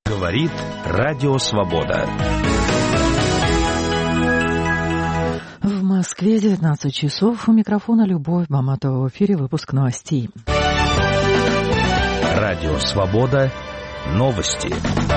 Говорит Радио Свобода. В Москве 19 часов. У микрофона Любовь Маматова. В эфире выпуск новостей. Радио Свобода. Новости.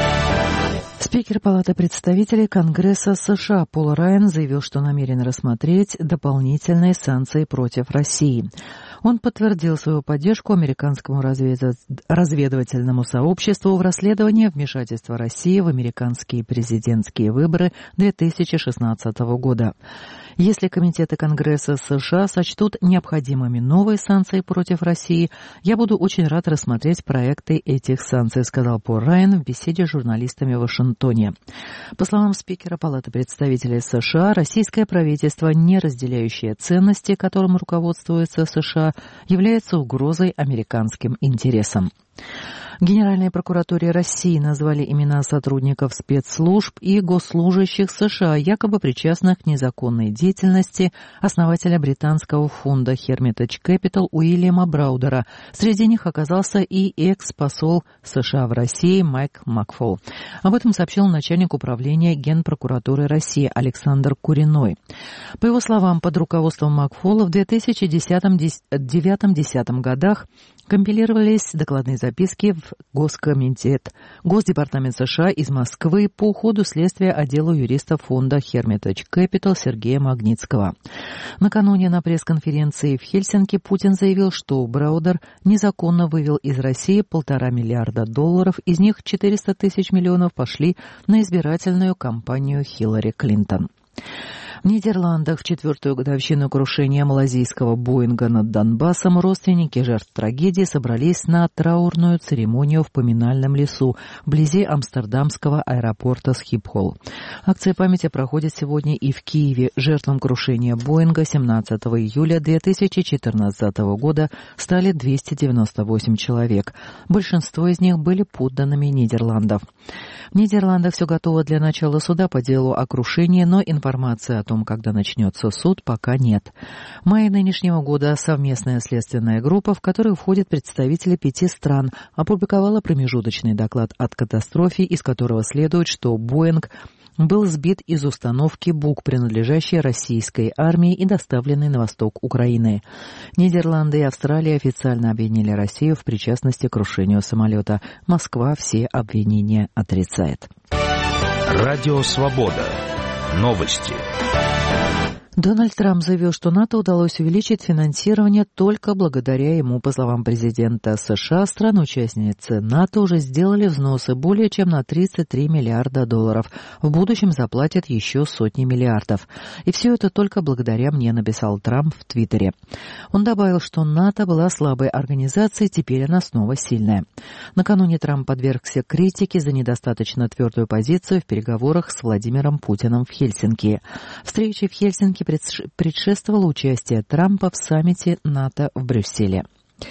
Спикер Палаты представителей Конгресса США Пол Райан заявил, что намерен рассмотреть дополнительные санкции против России. Он подтвердил свою поддержку американскому разведывательному сообществу в расследовании вмешательства России в американские президентские выборы 2016 года. Если комитеты Конгресса США сочтут необходимыми новые санкции против России, я буду очень рад рассмотреть проекты этих санкций, сказал Пол Райан в беседе с журналистами в Вашингтоне. По словам спикера Палаты представителей США, российское правительство, не разделяющее ценности, которым руководствуется США, является угрозой американским интересам. В Генеральной прокуратуре России назвали имена сотрудников спецслужб и госслужащих США, якобы причастных к незаконной деятельности основателя британского фонда Hermitage Capital Уильяма Браудера. Среди них оказался и экс-посол США в России Майк Макфол. Об этом сообщил начальник управления Генпрокуратуры России Александр Куриной. По его словам, под руководством Макфола в 2009-2010 годах компилировались докладные записки в Госдепартамент США из Москвы по ходу следствия отделу юристов фонда Hermitage Capital Сергея Магнитского. Накануне на пресс-конференции в Хельсинки Путин заявил, что Браудер незаконно вывел из России $1,5 миллиарда, из них 400 тысяч миллионов пошли на избирательную кампанию Хиллари Клинтон. В Нидерландах в 4-ю годовщину крушения малазийского Боинга над Донбассом родственники жертв трагедии собрались на траурную церемонию в поминальном лесу вблизи амстердамского аэропорта Схипхол. Акция памяти проходит сегодня и в Киеве. Жертвам крушения Боинга 17 июля 2014 года стали 298 человек. Большинство из них были подданными Нидерландов. В Нидерландах все готово для начала суда по делу о крушении, но информации о том, когда начнется суд, пока нет. В мае нынешнего года совместная следственная группа, в которую входят представители 5 стран, опубликовала промежуточный доклад о катастрофе, из которого следует, что Боинг был сбит из установки Бук, принадлежащей российской армии и доставленной на восток Украины. Нидерланды и Австралия официально обвинили Россию в причастности к крушению самолета. Москва все обвинения отрицает. Радио Свобода. Новости. Дональд Трамп заявил, что НАТО удалось увеличить финансирование только благодаря ему. По словам президента США, страны-участницы НАТО уже сделали взносы более чем на $33 миллиарда. В будущем заплатят еще сотни миллиардов. И все это только благодаря мне, написал Трамп в Твиттере. Он добавил, что НАТО была слабой организацией, теперь она снова сильная. Накануне Трамп подвергся критике за недостаточно твердую позицию в переговорах с Владимиром Путиным в Хельсинки. Встрече в Хельсинки предшествовало участие Трампа в саммите НАТО в Брюсселе.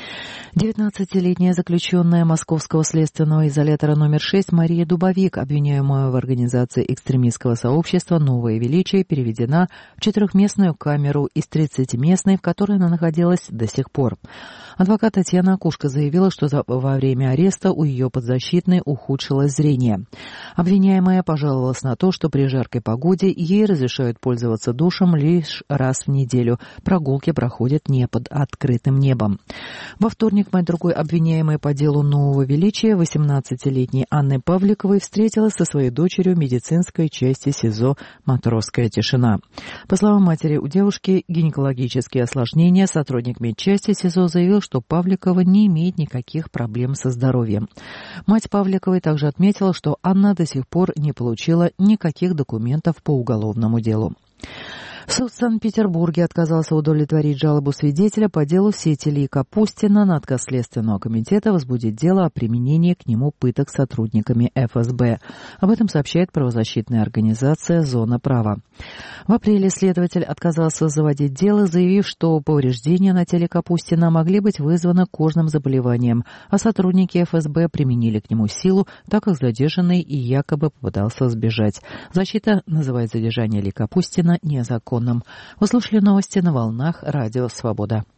19-летняя заключенная Московского следственного изолятора номер 6 Мария Дубовик, обвиняемая в организации экстремистского сообщества «Новое величие», переведена в 4-местную камеру из 30-местной, в которой она находилась до сих пор. Адвокат Татьяна Акушко заявила, что во время ареста у ее подзащитной ухудшилось зрение. Обвиняемая пожаловалась на то, что при жаркой погоде ей разрешают пользоваться душем лишь раз в неделю. Прогулки проходят не под открытым небом. Во вторник мать другой обвиняемой по делу «Нового величия», 18-летней Анны Павликовой, встретилась со своей дочерью в медицинской части СИЗО «Матросская тишина». По словам матери, у девушки гинекологические осложнения. Сотрудник медчасти СИЗО заявил, что Павликова не имеет никаких проблем со здоровьем. Мать Павликовой также отметила, что Анна до сих пор не получила никаких документов по уголовному делу. Суд в Санкт-Петербурге отказался удовлетворить жалобу свидетеля по делу сеятеля Капустина на отказ Следственного комитета возбудить дело о применении к нему пыток сотрудниками ФСБ. Об этом сообщает правозащитная организация «Зона права». В апреле следователь отказался заводить дело, заявив, что повреждения на теле Капустина могли быть вызваны кожным заболеванием, а сотрудники ФСБ применили к нему силу, так как задержанный и якобы попытался сбежать. Защита называет задержание Ли Капустина незаконным. Вы слушали новости на волнах Радио Свобода.